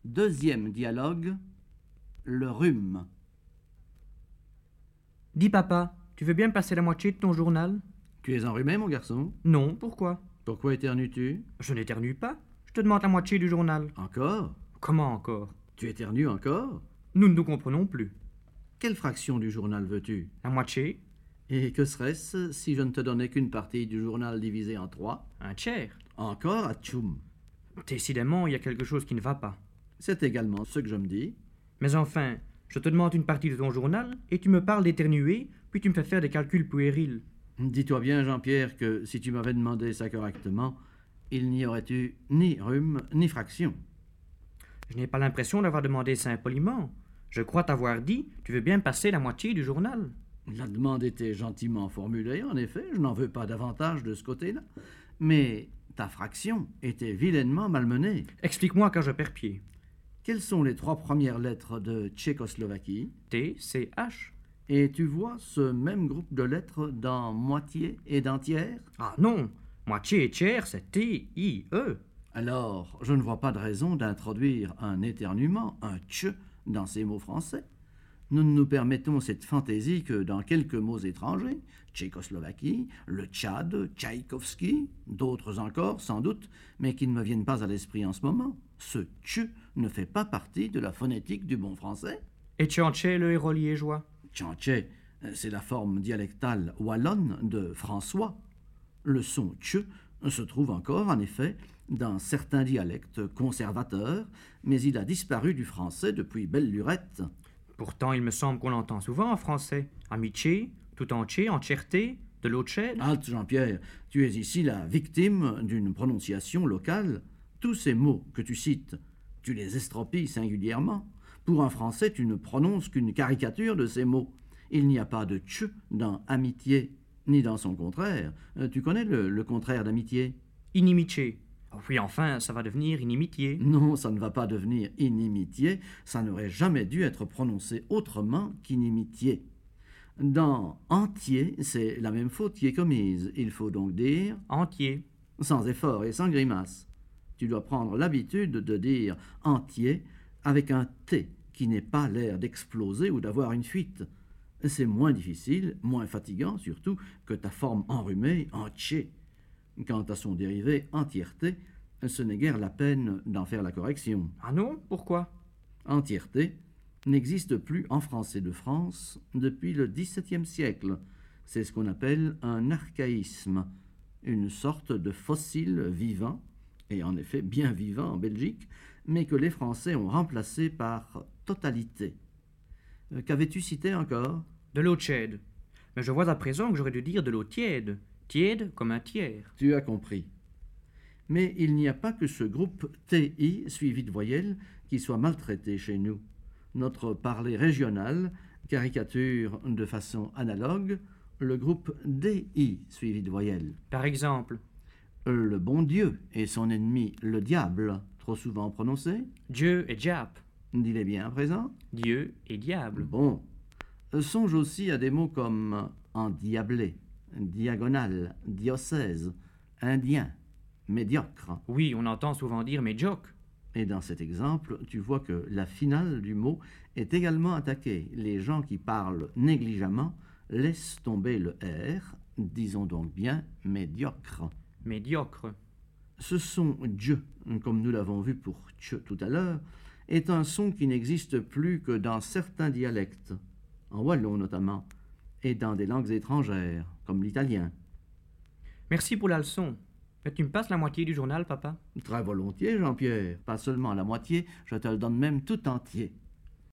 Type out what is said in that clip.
Deuxième dialogue, le rhume. Dis papa, tu veux bien me passer la moitié de ton journal? Tu es enrhumé, mon garçon? Non, pourquoi? Pourquoi éternues-tu? Je n'éternue pas. Je te demande la moitié du journal. Encore? Comment encore? Tu éternues encore? Nous ne nous comprenons plus. Quelle fraction du journal veux-tu? La moitié? Et que serait-ce si je ne te donnais qu'une partie du journal divisé en 3? Un tiers. Encore, atchoum. Décidément, il y a quelque chose qui ne va pas. C'est également ce que je me dis. Mais enfin, je te demande une partie de ton journal et tu me parles d'éternuer, puis tu me fais faire des calculs puérils. Dis-toi bien, Jean-Pierre, que si tu m'avais demandé ça correctement, il n'y aurait eu ni rhume ni fraction. Je n'ai pas l'impression d'avoir demandé ça impoliment. Je crois t'avoir dit, tu veux bien me passer la moitié du journal. La demande était gentiment formulée, en effet, je n'en veux pas davantage de ce côté-là. Mais ta fraction était vilainement malmenée. Explique-moi quand je perds pied. Quelles sont les 3 premières lettres de Tchécoslovaquie? T, C, H. Et tu vois ce même groupe de lettres dans moitié et dans tiers? Ah non, moitié et tiers, c'est T, I, E. Alors, je ne vois pas de raison d'introduire un éternuement, un tch, dans ces mots français. Nous ne nous permettons cette fantaisie que dans quelques mots étrangers, Tchécoslovaquie, le Tchad, Tchaïkovski, d'autres encore, sans doute, mais qui ne me viennent pas à l'esprit en ce moment. Ce tch ne fait pas partie de la phonétique du bon français. Et Tchanché, le héros liégeois. Tchanché, c'est la forme dialectale wallonne de François. Le son tch se trouve encore, en effet, dans certains dialectes conservateurs, mais il a disparu du français depuis belle lurette. Pourtant, il me semble qu'on l'entend souvent en français. Amitié, tout entier, entièreté, de l'eau de chèvre. Halte, Jean-Pierre, tu es ici la victime d'une prononciation locale. Tous ces mots que tu cites, tu les estropies singulièrement. Pour un français, tu ne prononces qu'une caricature de ces mots. Il n'y a pas de tch dans amitié, ni dans son contraire. Tu connais le contraire d'amitié? Inimitié. Oh oui, enfin, ça va devenir inimitié. Non, ça ne va pas devenir inimitié, ça n'aurait jamais dû être prononcé autrement qu'inimitié. Dans entier, c'est la même faute qui est commise. Il faut donc dire Entier. sans effort et sans grimace. Tu dois prendre l'habitude de dire entier avec un T qui n'ait pas l'air d'exploser ou d'avoir une fuite. C'est moins difficile, moins fatigant surtout que ta forme enrhumée, entier. Quant à son dérivé entièreté, ce n'est guère la peine d'en faire la correction. Ah non? Pourquoi? Entièreté n'existe plus en français de France depuis le XVIIe siècle. C'est ce qu'on appelle un archaïsme, une sorte de fossile vivant, et en effet bien vivant en Belgique, mais que les Français ont remplacé par totalité. Qu'avais-tu cité encore? De l'eau de chèvre. Mais je vois à présent que j'aurais dû dire de l'eau tiède. Tiède comme un tiers. Tu as compris. Mais il n'y a pas que ce groupe TI suivi de voyelles qui soit maltraité chez nous. Notre parler régional caricature de façon analogue le groupe DI suivi de voyelles. Par exemple, Le bon Dieu et son ennemi le diable, trop souvent prononcé. Dieu et Diap. Dis-les bien à présent. Dieu et diable. Bon. Songe aussi à des mots comme endiablé, diagonale, diocèse, indien, médiocre. Oui, on entend souvent dire médiocre. Et dans cet exemple, tu vois que la finale du mot est également attaquée. Les gens qui parlent négligemment laissent tomber le R, disons donc bien médiocre. Médiocre. Ce son Dieu, comme nous l'avons vu pour tch tout à l'heure, est un son qui n'existe plus que dans certains dialectes, en wallon notamment, et dans des langues étrangères, comme l'italien. Merci pour la leçon. Mais tu me passes la moitié du journal, papa? Très volontiers, Jean-Pierre, pas seulement la moitié, je te le donne même tout entier.